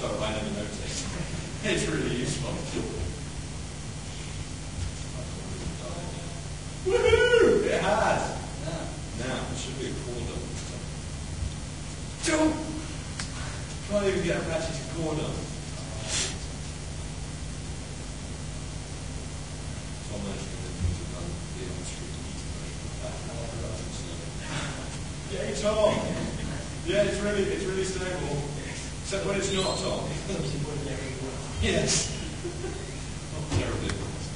So I never noticed. It's really useful. Woohoo! It has! Now, it should be a corner. Jump! Can't even get a ratchet corner. Tom mentioned that he's done the on-street version. Yay, Tom! Yeah, it's really stable. Except when it's not, Tom. Yes. Not terribly.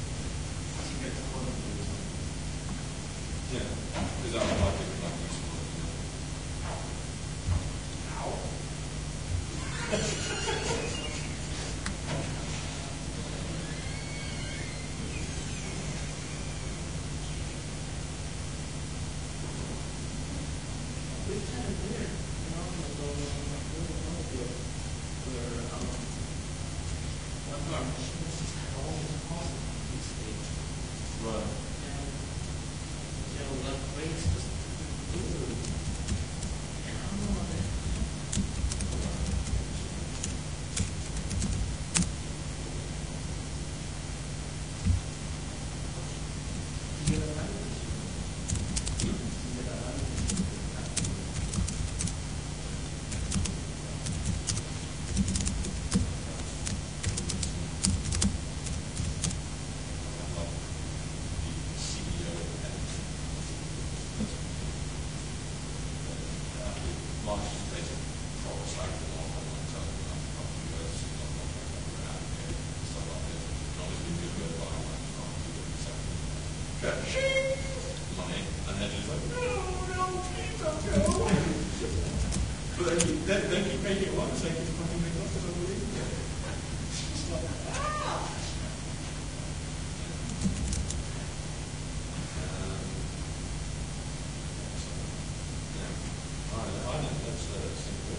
Yeah, because that would like it like useful. Money, and then it's like, no, please don't go. But then keep making it once, they keep fucking making it up, it's unbelievable. It's just like, I know that's simple.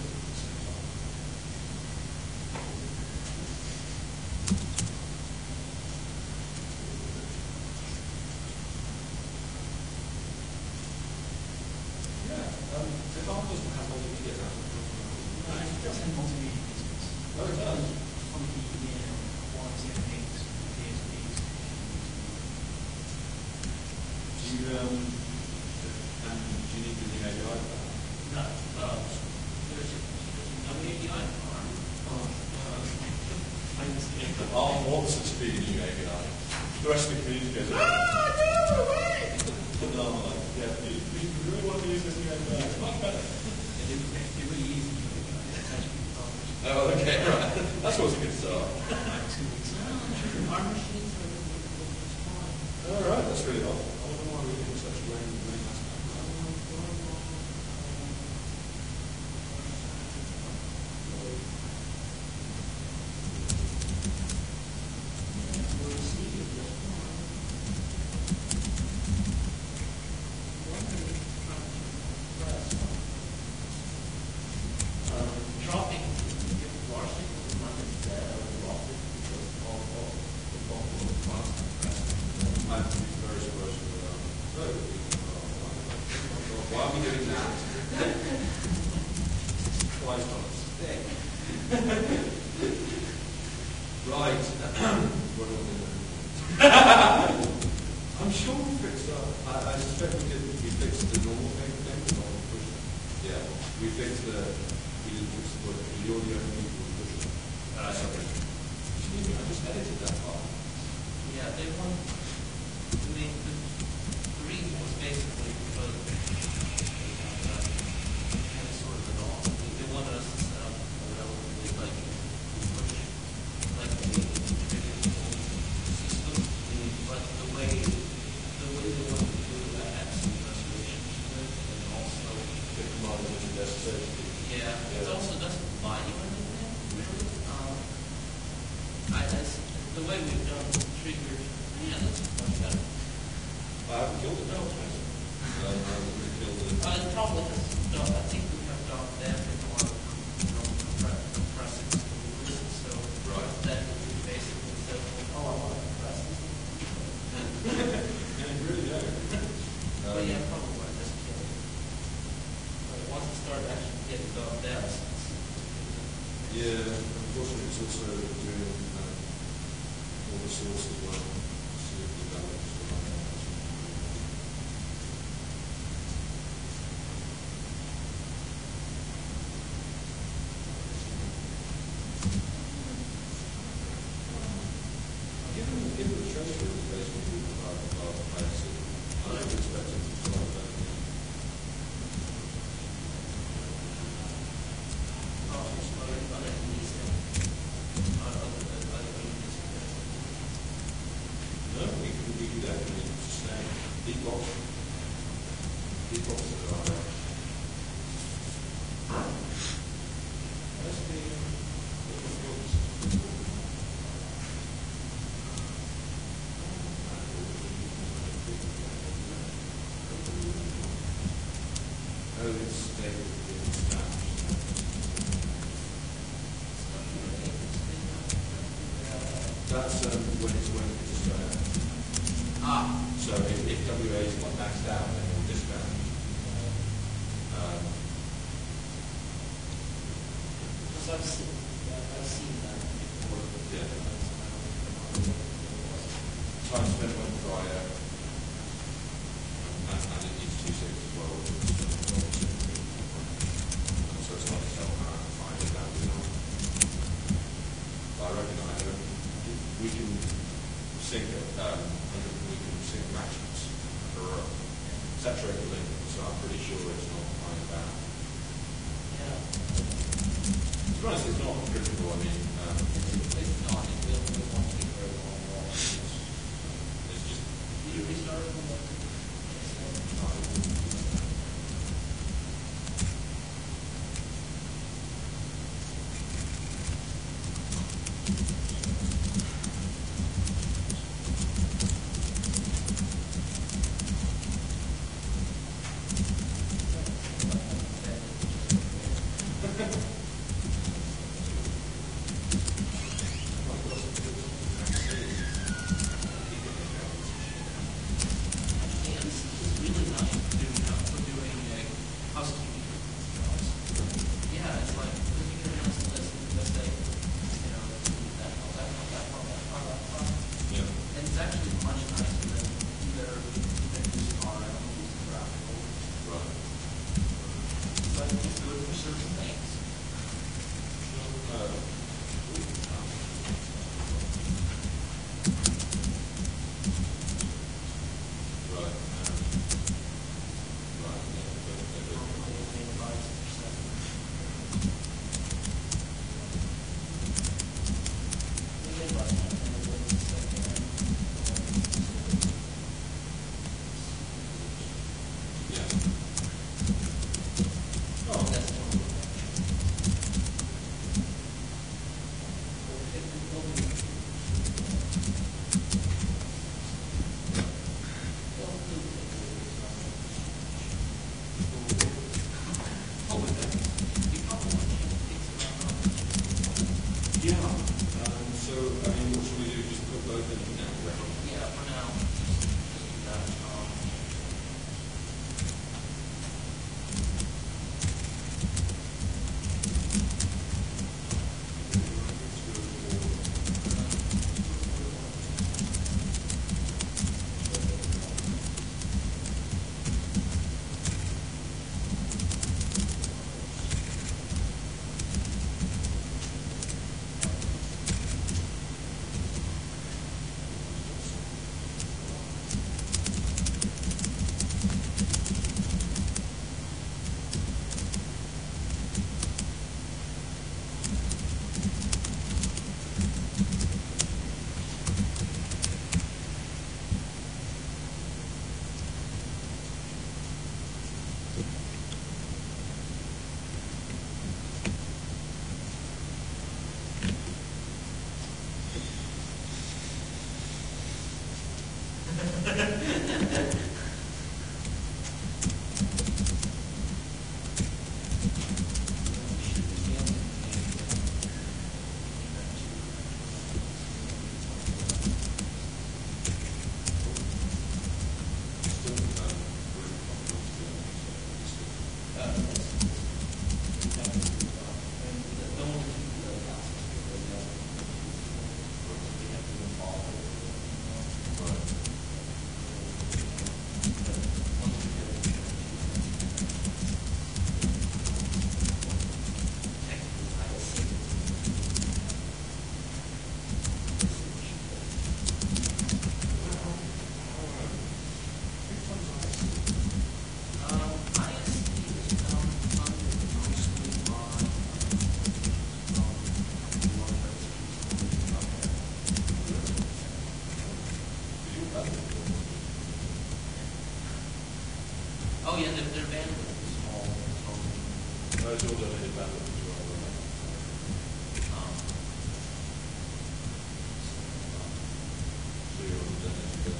The farm doesn't have multimedia now. It does have multimedia business. Oh, it does? Quality things, DSPs. Do you need the new API for that? No. There's no API for Arm wants it to be the new API. The rest of the community goes, no, wait! And I'm like, yeah, we really want to use this new API. It's much better. It's really easy. Oh, okay, right. That's always a good start. Our machines are All right, that's really helpful. I don't know why we're getting such lame aspect. dropping large signals is not necessarily lost because all the bulk of the process. I have to be very supposed to why are we doing that? Twice on a stick. Right. What are we doing? I'm sure we fixed that. I suspect we fixed the normal thing, not the push. Yeah. We fixed we didn't fix the push. The audio people were pushing. Sorry. Excuse me, I just edited that part. Yeah, they want. I mean, the reason was basically because kind of sort of it all. They wanted us to set up a relatively like a traditional system, but the way they wanted to do that had some reservations to it, and also The command is necessary. yeah, it also doesn't buy you anything really. The way we've done triggers, yeah, that's much better. I haven't killed it now, I haven't killed it. The problem is, I think we have done that in our compressing releases, so that we basically said, I want to compress this. Yeah, you really do. But yeah, probably want to just kill it. But once it started actually getting done down, Yeah, he's also doing all the source as well. So it develops the right ones. Given the treasurer is basically our IC, I don't expect him to follow that. No, we can definitely sustain deep boxes. Deep boxes are that's the early state in Spanish. That's when it's so if WA is got maxed out, then it'll discount. Because I've seen that before. Yeah. Time spent went drier, and it needs 2.6 as well. So it's not self-find it down to I reckon we can sync we can sync matches for saturated link, so I'm pretty sure it's not fine down. Yeah. To be honest, it's not critical. I mean, It's not. It won't take very long. it's just You restart it from How's your donated bandwidth as well? So you're on the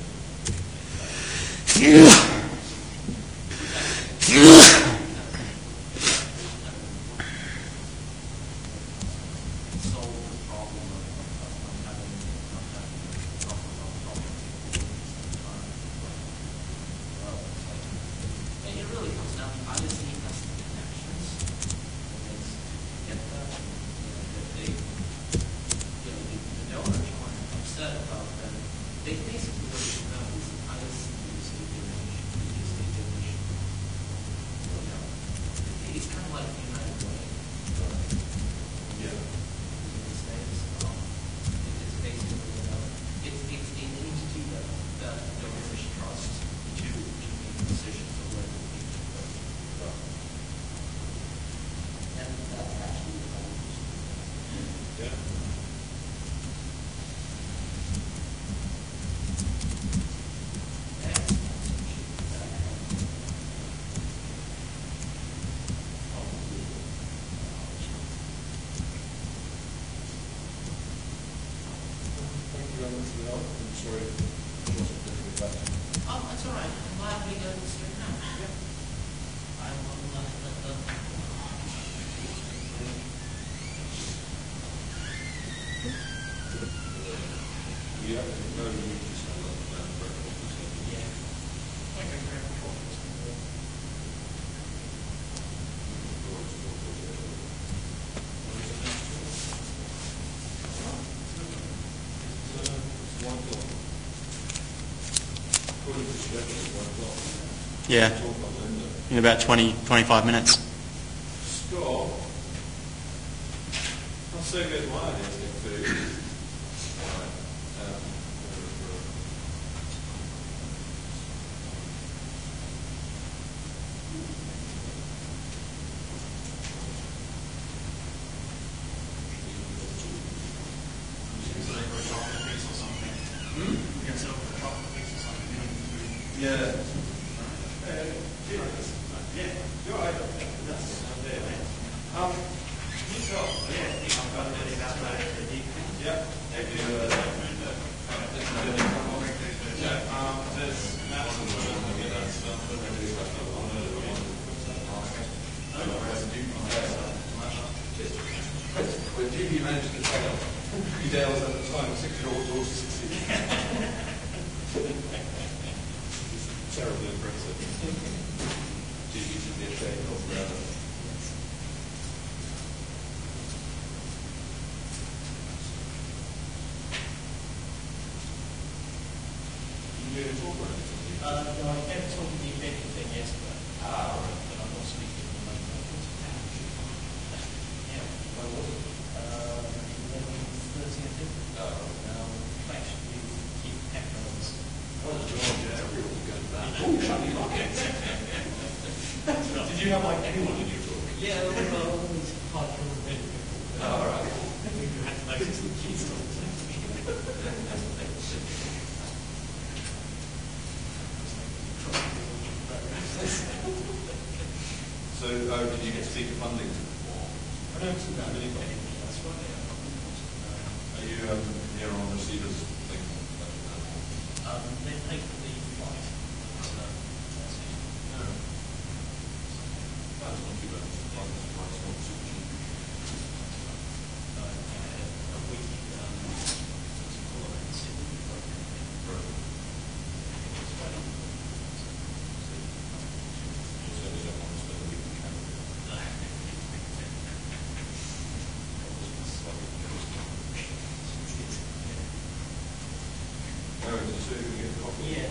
solve the problem of not having proper. And it really comes down to, I just need us connections. And it's get that, that they, the donors aren't upset about that. They basically what it comes down to is I just use a donation. It's kind of like United Way. Yeah. In the States, it's basically, it's aims to that donors trust to make decisions of where the people go. And that's actually the goal. Yeah. Thank you very much for the help. I'm sorry it wasn't difficult back. Oh, that's all right. I'm glad we got this straightened out. I will let the Yeah, no, you just had a breakfast. yeah. Like a grand conference. It's 1 o'clock. According to the schedule, it's 1 o'clock. Yeah, Talk about Linda. in about 20-25 minutes. Scott, I'll say good one is get food. Right. Yeah. You're right. Yeah. When GB managed to tell 3 Dales at the time, 6-year-old to 60. Terribly impressive. GB should be ashamed of that. You doing a talk or anything? No, I kept talking to the event thing yesterday. Right. But I'm not speaking at the moment. Yeah. When was it? 11:30, I think. Actually, keep echoes. Oh, God, yeah, everyone's going to that. Oh, shiny bucket. Did you have, like, anyone in your talk? Yeah, there was always hard to remember. Oh, all right. You had to notice the keys. So, did you get speaker funding for? I don't see that many That's right. Are you here on receivers thing? They pay for the flight. So that's it. No. That's not too bad. It's not super cheap. I had a week what's it called in Sydney. Right. It's funny. You certainly don't want to spend a week in Canada. Oh, so you can get coffee? Yeah.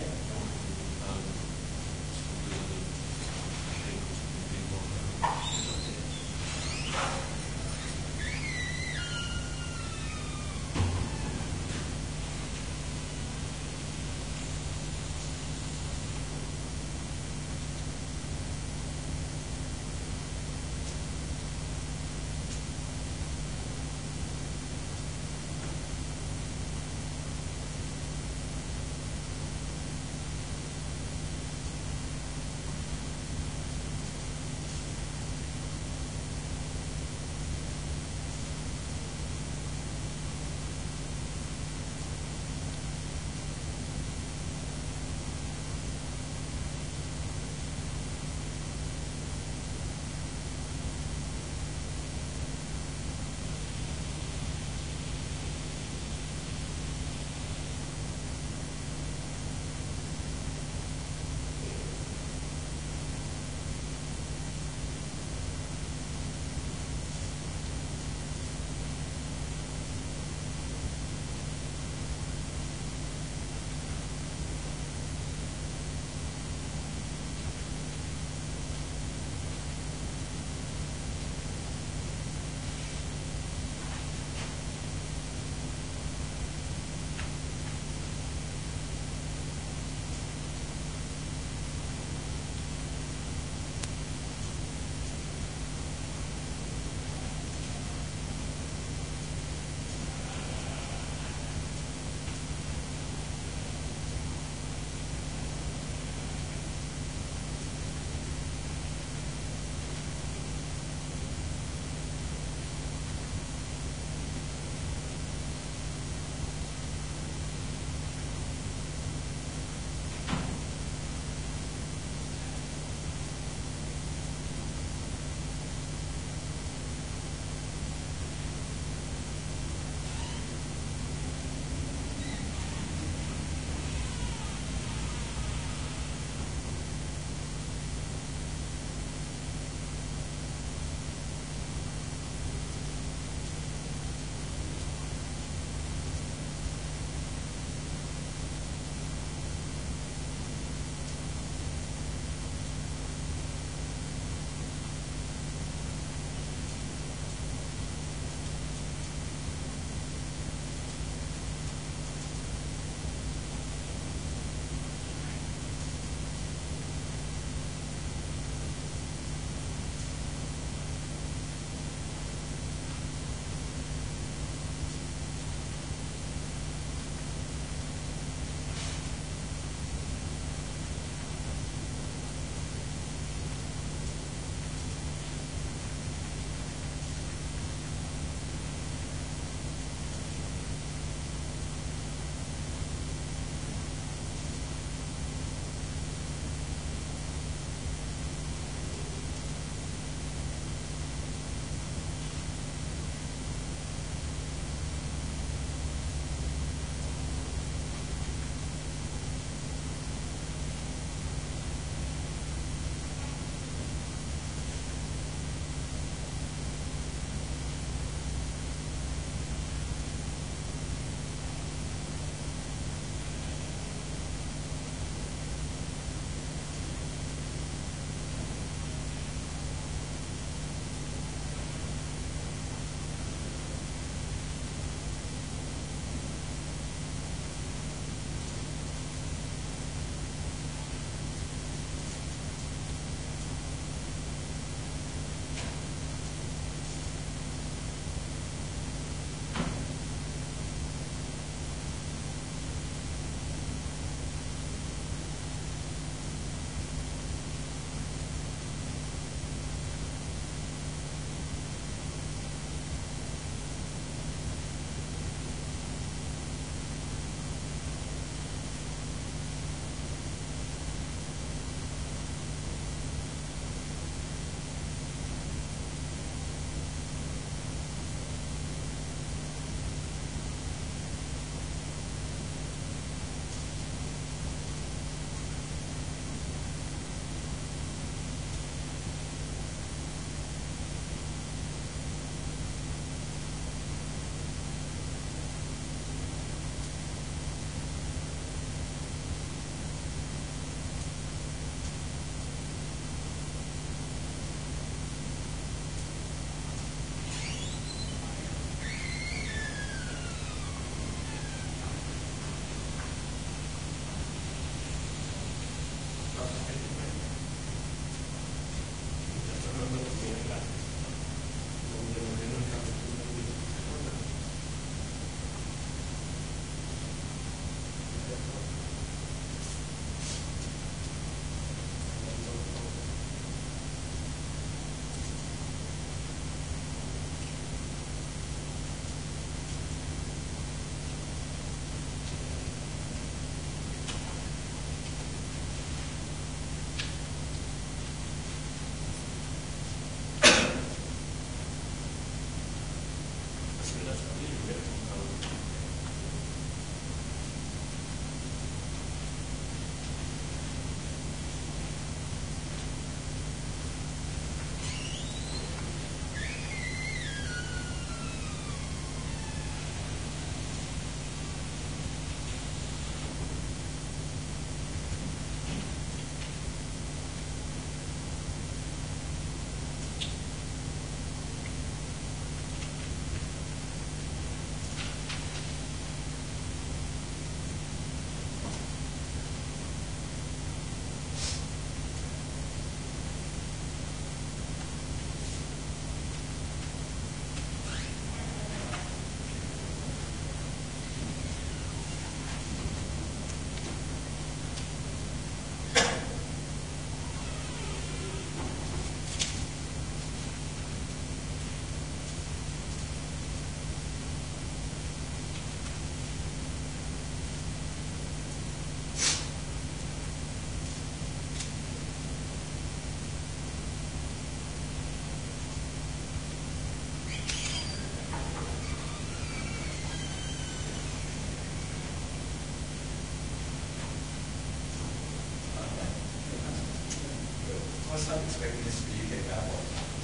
I'm expecting this to be UK Power.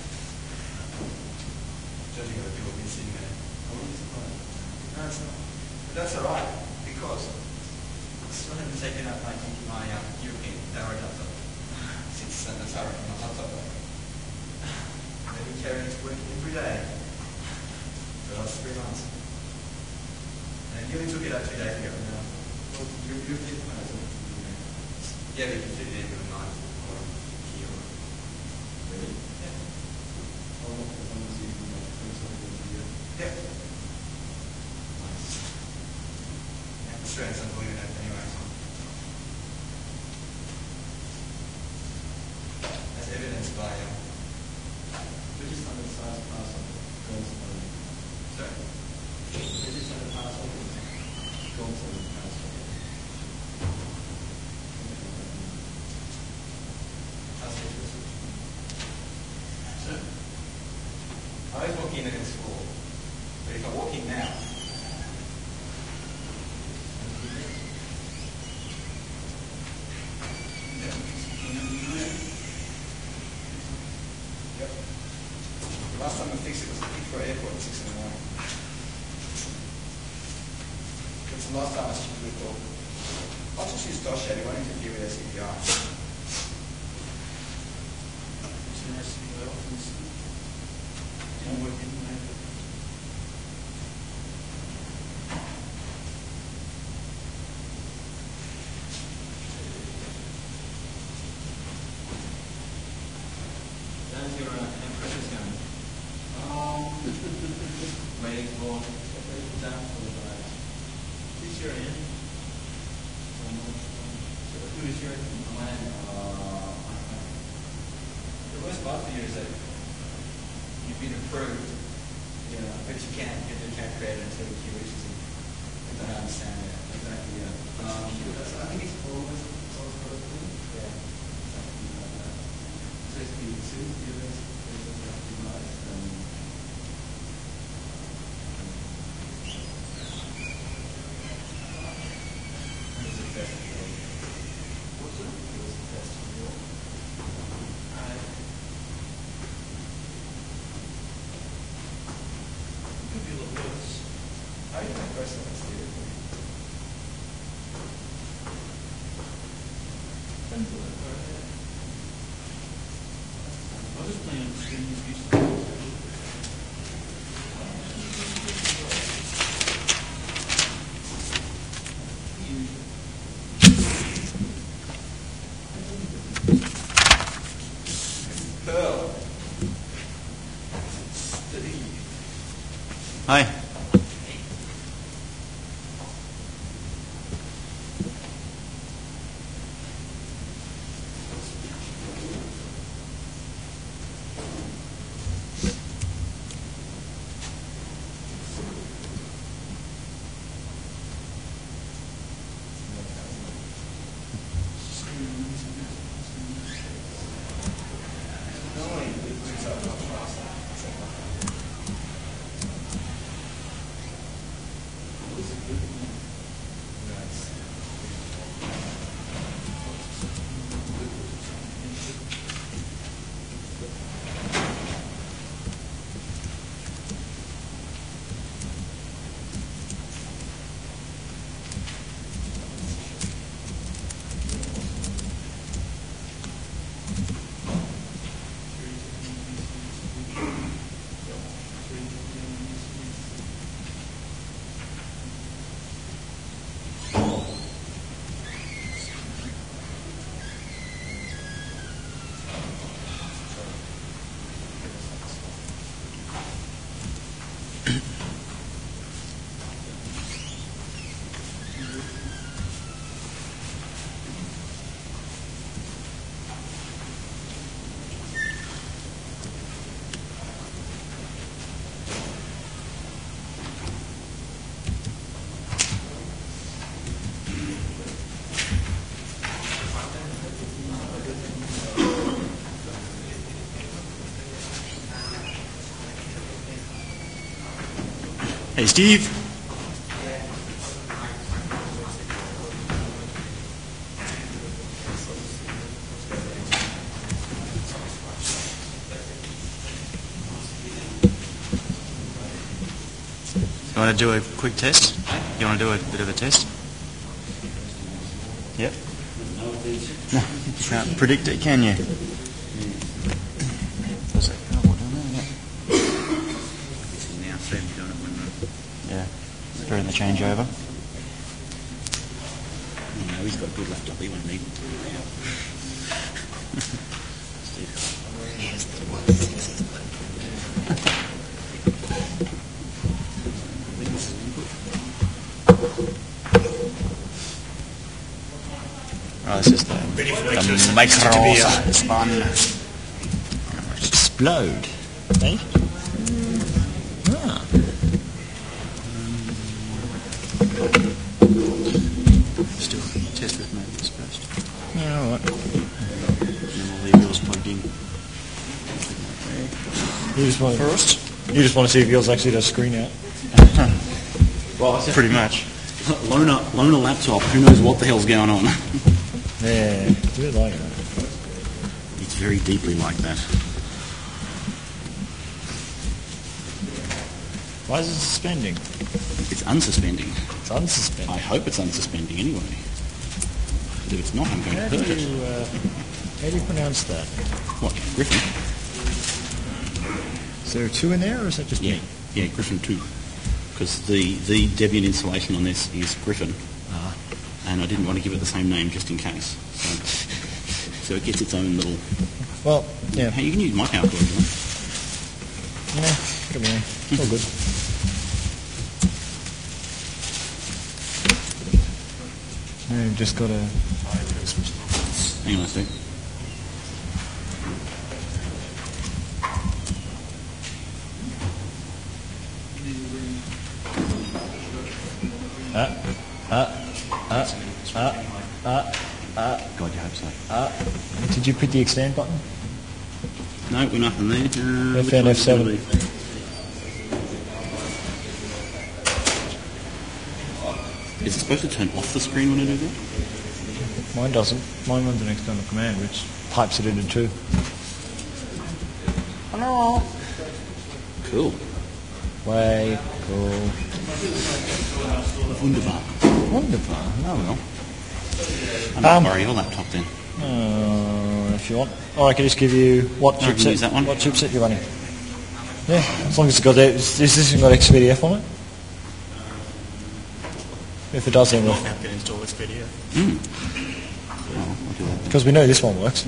Judging by the people we've been sitting there. No, it's not. But that's all right, because I still haven't taken out my European power adapter since that's how my laptop. I've been carrying it to work every day for the last 3 months. And I nearly took it out 2 days ago. Well, your European plans are Yeah, but you can fit it in with a knife or a key or really? yeah. How long as you can bring something into the Yeah. Yeah, Australians don't believe in that anyway. As evidenced by They just have a size parcel, gold only. sorry? They just have a parcel, gold only parcel. How's it expensive? So, I always walk in and it's full. But if I walk in now, yep. The last time I fixed it was at Heathrow Airport at 6 in the morning. It's the last time I stupidly thought, I'll just use Dossier, they won't interfere with SCPI. it's interesting, well, it's didn't work anyway. How's your precious going? Waiting for down for the guys. Who's your in? Who is your in? The worst part for you is that you've been approved, Yeah, but you can't create it until the queue reaches you. I don't understand that. exactly, yeah. I think it's always got a thing. Yeah. Exactly like that. So it's the soon as the events are recognized, It was a test in York. What's it? It was a test in York. Could be a little worse. How are you going to press that? That's the Depends on it, right? I was playing on screen as used to. Pearl. Hi. Normally, it boots up much faster. Except like nice. Hey, Steve. You want to do a quick test? You want to do a bit of a test? Yep. No, you can't predict it, can you? Yeah, during the changeover. No, he's got a good laptop, he won't need it. Here's the one. Oh, this is the Microsoft one. Explode. Eh? Ah. Still test with Mobius first. Yeah, all right. And then we'll leave yours plugged in. You just want First? You just want to see if yours actually does screen out. Well, pretty much. Loan a laptop, who knows what the hell's going on? Yeah, it's a bit like that. It's very deeply like that. Why is it suspending? It's unsuspending. It's unsuspending. I hope it's unsuspending anyway. But if it's not, I'm going to How hurt do it. you pronounce that? What, Griffin? Is there a 2 in there, or is that just Yeah, me? yeah, Griffin 2. Because the Debian installation on this is Griffin, and I didn't want to give it the same name just in case. So it gets its own little... Well, yeah. Hey, you can use my PowerPoint if you want. Yeah, come here. It's all good. Yeah, you've just got to... Hang on a sec. God, you hope so. Did you put the extend button? No, we're nothing there. FN F7. Is it supposed to turn off the screen when I do that? Mine doesn't. Mine runs an external command, which pipes it into 2. Hello. Cool. Way cool. Wunderbar. Wonderful. Oh well. I'm not borrow your laptop then. If you want. Or I can just give you what No, I can use that one. What chipset you're running. Yeah, as long as it's got that. Is this got XPDF on it? If it does, then we'll. Can install this video. Oh, I'll do that. Because we know this one works.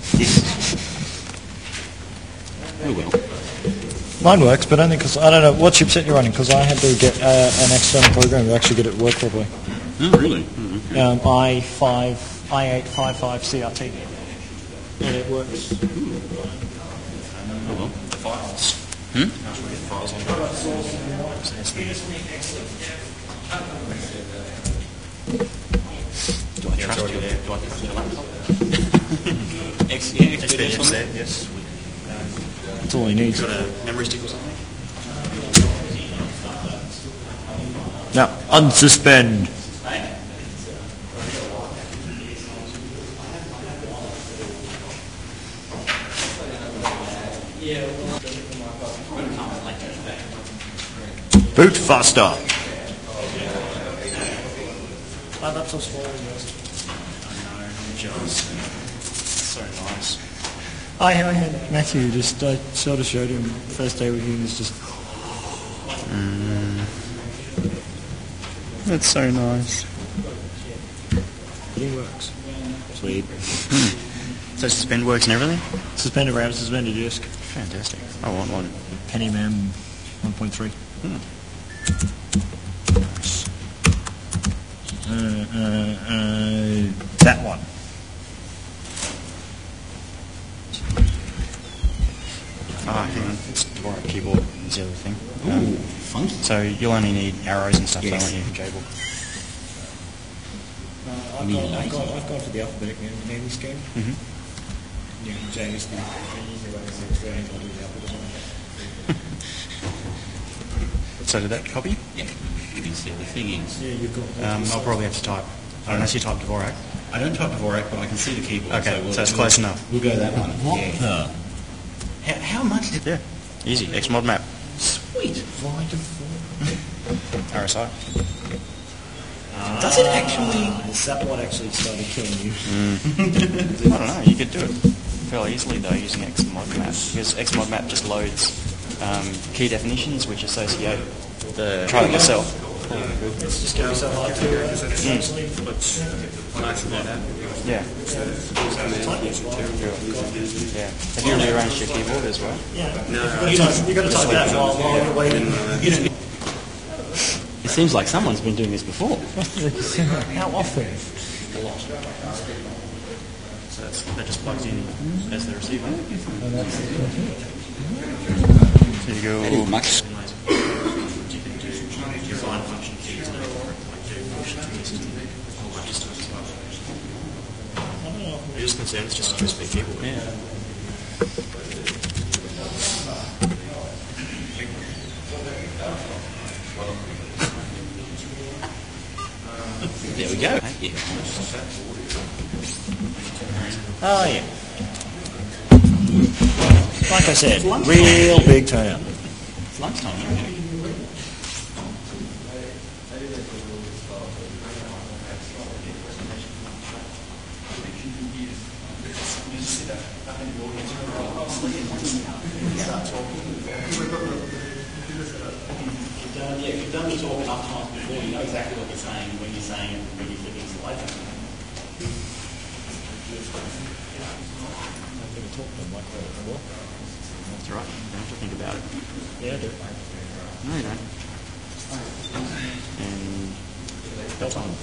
Oh well. Mine works, but only because I don't know what chipset you're running. Because I had to get an external program to actually get it to work properly. Oh really? Oh, okay. i855 CRT. And it works. Oh well. The files. Hmm? How should we get the files on? Do I trust you? already there. Do I trust your laptop? XPDF on there? Yes. That's all he needs. Got a memory stick or something? Now, unsuspend. Boot faster. My laptop's smaller than yours. I know, I'm jealous. So nice. I had Matthew just, I sort of showed him first day with him, it's just... That's so nice. It works. Sweet. So suspend works and everything? Suspended RAM, suspended disk. Fantastic. I want one. Pentium 1.3. That one. Ah, hang on. It's Dvorak keyboard is the other thing. Ooh, funky. So you'll only need arrows and stuff, Yes. don't you, Jable? I've gone for the alphabetic naming scheme. Mm-hmm. Yeah, James, the So did that copy? Yeah. You can see the thing is. Yeah, you've got... I'll probably have to type. Unless you type Dvorak. I don't type Dvorak, but I can see the keyboard. Okay, we'll, so it's close enough. We'll go that one. What Yeah. the? How much did... Yeah. Easy. Xmod map. Sweet. Why do RSI. Does it actually? Is that what actually started killing you? I don't know. You could do it fairly easily though using Xmodmap, because Xmodmap just loads key definitions which associate. Try it yourself. It's just going to be so hard to essentially. Yeah. Yeah. Have you rearranged your keyboard as well? Yeah. No. You've got to type that while you're waiting. It seems like someone's been doing this before. How often? So that just plugs in as the receiver. So you go Much. You can do design function keys and like do push keys to make a whole bunch of stuff as well. It is concerned it's just a USB keyboard. Yeah. There we go. Thank you. Oh, yeah. Like I said, real big town. It's lunchtime, isn't it? You've done the talk enough times before, you know exactly what you're saying when you're saying it, when you're flicking slide down. That's right, you don't have to think about it. Yeah, I do. No, you don't. And that's on.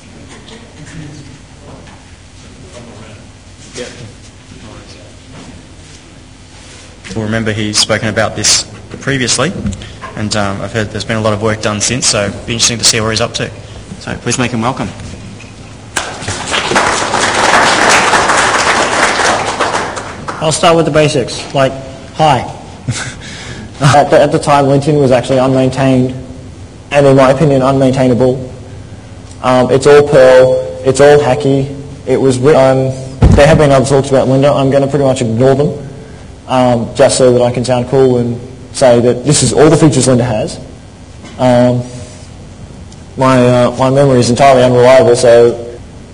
Well, remember he's spoken about this previously, and I've heard there's been a lot of work done since, so it'll be interesting to see where he's up to. So please make him welcome. I'll start with the basics, like, hi. At the time, LinkedIn was actually unmaintained, and in my opinion, unmaintainable. It's all Perl, it's all hacky. It was there have been other talks about Lynda. I'm going to pretty much ignore them, just so that I can sound cool and say that this is all the features Lynda has. My memory is entirely unreliable, so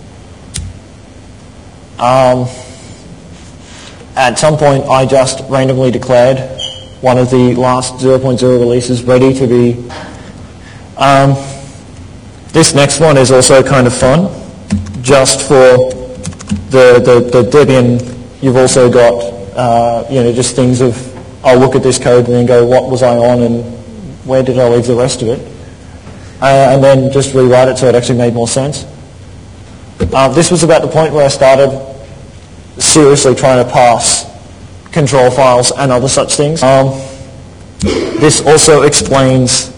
at some point I just randomly declared one of the last 0.0 releases ready to be. This next one is also kind of fun, just for the Debian. You've also got just things of, I'll look at this code and then go, what was I on and where did I leave the rest of it? And then just rewrite it so it actually made more sense. This was about the point where I started seriously trying to parse control files and other such things. This also explains...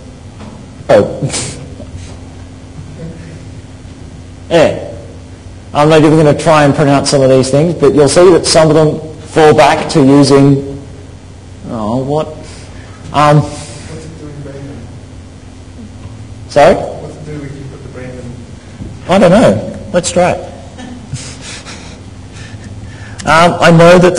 Yeah. I'm not even going to try and pronounce some of these things, but you'll see that some of them fall back to using... What's it doing, Brandon? Sorry? What's it doing when you put the Brandon? I don't know. Let's try it. I know that